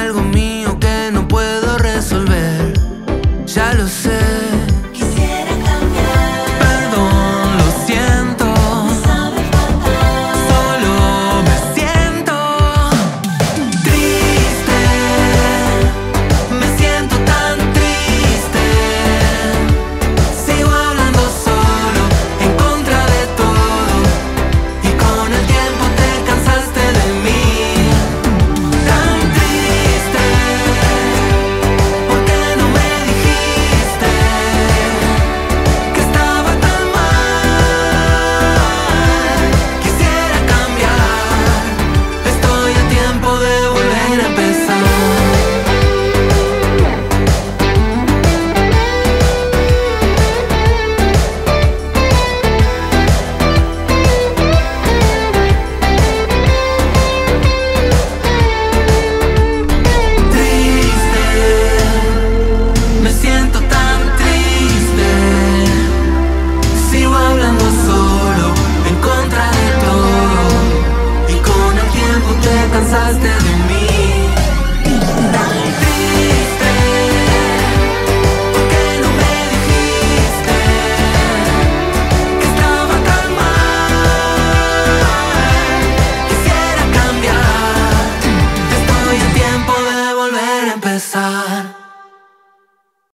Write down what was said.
algo mío que no puedo resolver. Ya lo sé. Quisiera cambiar. Perdón, lo siento. Me sabe fatal. Solo me siento triste. Me siento tan triste. Sigo hablando solo, en contra de todo. Y con el tiempo te cansaste de mí. Tan triste. ¿Por qué no me dijiste que estaba tan mal? Quisiera cambiar. Estoy a tiempo de volver a empezar. Triste, me siento tan triste. Sigo hablando solo, en contra de todo. Y con el tiempo te cansaste de mí. Tan triste, ¿por qué no me dijiste que estaba tan mal? Quisiera cambiar. Estoy a tiempo de volver a empezar.